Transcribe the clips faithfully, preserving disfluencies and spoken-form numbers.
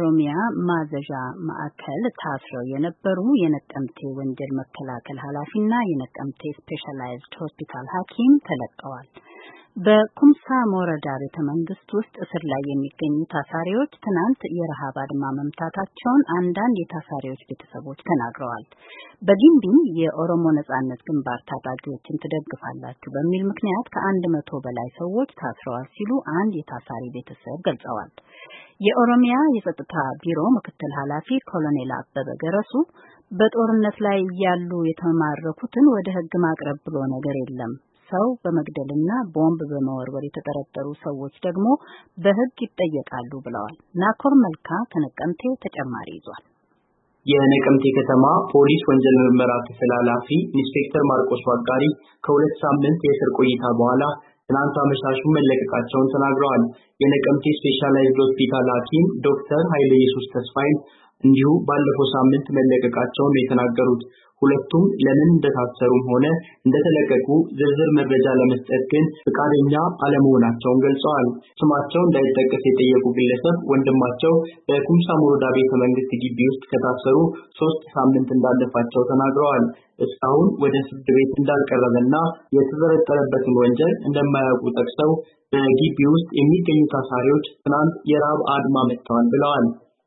በኦሮሚያ ማዘዣ ማዕከል ታስረው የነበሩ የነቀምቴ ወንጀል መከላከል ኃላፊና የነቀምቴ ስፔሻላይዝድ ሆስፒታል ሐኪም ተለቀዋል። በኩምሳ ሞረዳ ቤተ መንግስት ውስጥ እስር ላይ የሚገኙ ታሳሪዎች ትናንት የረሃብ አድማ መምታታቸውን አንዳንድ የታሳሪዎች ቤተሰቦች ተናግረዋል። በጊምቢ የኦሮሞ ነጻነት ግንባር ታጣቂዎችን ትደግፋላችሁ በሚል ምክንያት ከአንድ መቶ በላይ ሰዎች ታስረዋል ሲሉ አንድ የታሳሪ ቤተሰብ ገልጸዋል። የኦሮሚያ የጸጥታ ቢሮ ምክትል ኃላፊ ኮሎኔል አበበ ገረሱ በጦርነት ላይ ያሉ የተማረኩትን ወደ ሕግ ማቅረብ ብሎ ነገር የለም፣ ሰው በመግደልና ቦምብ በመወርወር የተጠረጠሩ ሰዎች ደግሞ በሕግ ይጠየቃሉ ብለዋል። ናኮር መልካ ከነቀምቴ ተጨማሪ ይዟል። የነቀምቴ ከተማ ፖሊስ ወንጀል ምርመራ ክፍል ኃላፊ ኢንስፔክተር ማርቆስ ዋጋሪ ከሁለት ሳምንት የእስር ቆይታ በኋላ ትናንት አመሻሹን መለቀቃቸውን ተናግረዋል። የነቀምቴ ስፔሻላይዝድ ሆስፒታል ሐኪም ዶክተር ኃይለ ኢየሱስ ተስፋይ እንዲሁ ባለፈው ሳምንት መለቀቃቸውን የተናገሩት ሁለቱም ለምን እንደታሰሩም ሆነ እንደተለቀቁ ዝርዝር መረጃ ለመስጠት ግን ፍቃደኛ አለመሆናቸውን ገልጸዋል። ስማቸው እንዳይጠቀስ የጠየቁ ግለሰብ ወንድማቸው በኩምሳ ሞረዳ ቤተ መንግስት ግቢ ውስጥ ከታሰሩ ሶስት ሳምንት እንዳለፋቸው ተናግረዋል። እስካሁን ወደ ፍርድ ቤት እንዳልቀረበና የተጠረጠረበትን ወንጀል እንደማያውቁ ጠቅሰው በግቢ ውስጥ የሚገኙ ታሳሪዎች ትናንት የረሃብ አድማ መጥተዋል ብለዋል።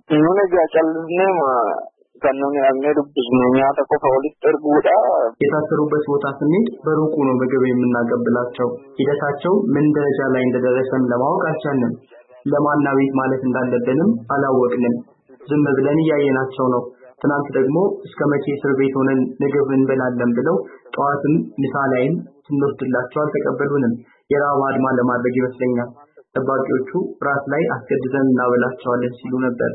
የታሰሩበት ቦታ ስንሄድ በሩቁ ነው ምግብ የምናቀብላቸው። ሂደታቸው ምን ደረጃ ላይ እንደደረሰም ለማወቅ አልቻልንም። ለማን አቤት ማለት እንዳለብንም አላወቅንም። ዝም ብለን እያየናቸው ነው። ትናንት ደግሞ እስከ መቼ እስር ቤት ሆነን ምግብ እንበላለን ብለው ጠዋትም ምሳ ላይም ስንወስድላቸው አልተቀበሉንም። የረሃብ አድማ ለማድረግ ይመስለኛል። ተባቂዎቹ ራስ ላይ አስገድደን እናበላቸዋለን ሲሉ ነበር።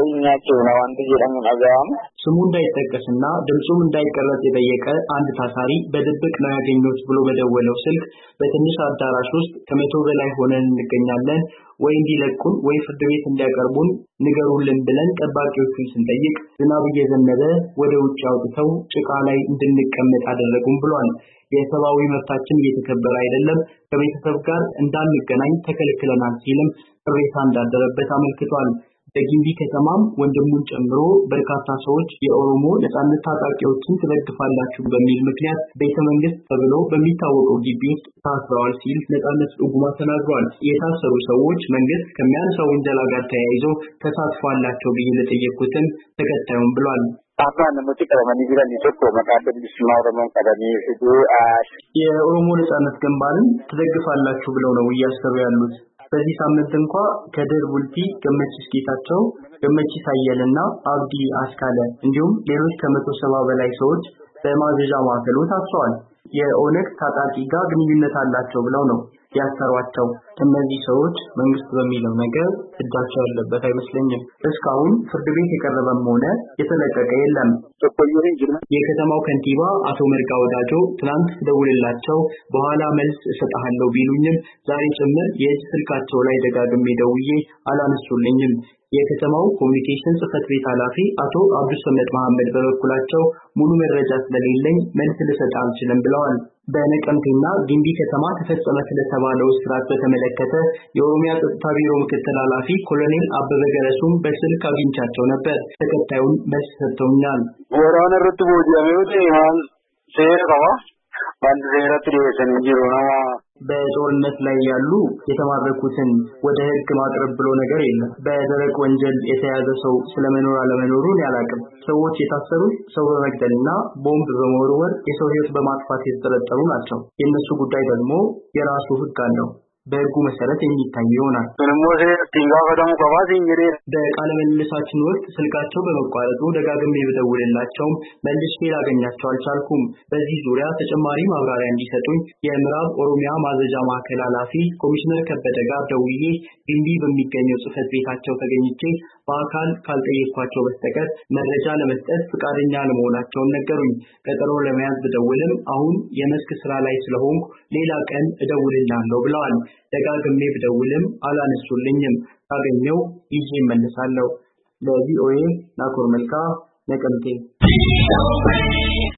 ስሙ እንዳይጠቀስና ድምፁም እንዳይቀረጽ የጠየቀ አንድ ታሳሪ በድብቅ ነው ያገኙት ብሎ በደወለው ስልክ በትንሽ አዳራሽ ውስጥ ከመቶ በላይ ሆነን እንገኛለን፣ ወይ እንዲለቁን ወይ ፍርድ ቤት እንዲያቀርቡን ንገሩልን ብለን ጠባቂዎቹን ስንጠይቅ ዝናብ እየዘነበ ወደ ውጭ አውጥተው ጭቃ ላይ እንድንቀመጥ አደረጉን ብሏል። የሰብአዊ መብታችን እየተከበረ አይደለም፣ ከቤተሰብ ጋር እንዳንገናኝ ተከልክለናል ሲልም ቅሬታ እንዳደረበት አመልክቷል። በጊምቢ ከተማም ወንድሙን ጨምሮ በርካታ ሰዎች የኦሮሞ ነጻነት ታጣቂዎችን ትደግፋላችሁ በሚል ምክንያት ቤተ መንግስት ተብሎ በሚታወቀው ግቢ ውስጥ ታስረዋል ሲል ነጻነት ኡጉማ ተናግሯል። የታሰሩ ሰዎች መንግስት ከሚያነሳው ወንጀል ጋር ተያይዞ ተሳትፎ አላቸው ብዬ ለጠየቁትን ተከታዩን ብሏል። የኦሮሞ ነጻነት ግንባርን ትደግፋላችሁ ብለው ነው እያሰሩ ያሉት። በዚህ ሳምንት እንኳን ከድር ቡልቲ፣ ገመቺስ ጌታቸው፣ ገመቺስ አየለና አብዲ አስካለ እንዲሁም ሌሎች ከመቶ ሰባ በላይ ሰዎች በማዘዣ ማዕከሉ ታስረዋል። የኦነግ ታጣቂ ጋር ግንኙነት አላቸው ብለው ነው ያሰሯቸው። እነዚህ ሰዎች መንግስት በሚለው ነገር እጃቸው ያለበት አይመስለኝም። እስካሁን ፍርድ ቤት የቀረበም ሆነ የተለቀቀ የለም። የከተማው ከንቲባ አቶ መርጋ ወዳጆ ትናንት ደውልላቸው በኋላ መልስ እሰጣለሁ ቢሉኝም ዛሬ ጭምር የእጅ ስልካቸው ላይ ደጋግሜ ደውዬ አላነሱልኝም። የከተማው ኮሙኒኬሽን ጽህፈት ቤት ኃላፊ አቶ አብዱስ ሰመድ መሐመድ በበኩላቸው ሙሉ መረጃ ስለሌለኝ መልስ ልሰጥ አልችልም ብለዋል። በነቀምቴና ጊምቢ ከተማ ተፈጸመ ስለተባለው እስራት በተመለከተ የኦሮሚያ ጸጥታ ቢሮ ምክትል ኃላፊ ኮሎኔል አበበ ገረሱም በስልክ አግኝቻቸው ነበር። ተከታዩን መልስ ሰጥተውኛል። ወራነ ረቱ ቦዲያሜውት ይማል ሴራ ባንድ ዜራት ዲሰን ጂሮና በጦርነት ላይ ያሉ የተማረኩትን ወደ ሕግ ማቅረብ ብሎ ነገር የለም። በደረቅ ወንጀል የተያዘ ሰው ስለመኖር አለመኖሩን ያላቅም። ሰዎች የታሰሩት ሰው በመግደልና ቦምብ በመወርወር የሰው ሕይወት በማጥፋት የተጠረጠሩ ናቸው። የነሱ ጉዳይ ደግሞ የራሱ ሕግ አለው። በሕጉ መሰረት የሚታይ ይሆናል። በቃለ ምልልሳችን ወቅት ስልካቸው በመቋረጡ ደጋግሜ ብደውልላቸውም መልሼ ላገኛቸው አልቻልኩም። በዚህ ዙሪያ ተጨማሪ ማብራሪያ እንዲሰጡኝ የምዕራብ ኦሮሚያ ማዘዣ ማዕከል ኃላፊ ኮሚሽነር ከበደ ጋር ደውዬ ጊምቢ በሚገኘው ጽህፈት ቤታቸው ተገኝቼ በአካል ካልጠየቅኳቸው በስተቀር መረጃ ለመስጠት ፍቃደኛ አለመሆናቸውን ነገሩኝ። ቀጠሮ ለመያዝ ብደውልም አሁን የመስክ ስራ ላይ ስለሆንኩ ሌላ ቀን እደውልልሃለሁ ብለዋል። ደጋግሜ ብደውልም አላነሱልኝም። ካገኘው ይዤ እመለሳለሁ። ለቪኦኤ ናኮር መልካ ነቀምቴ።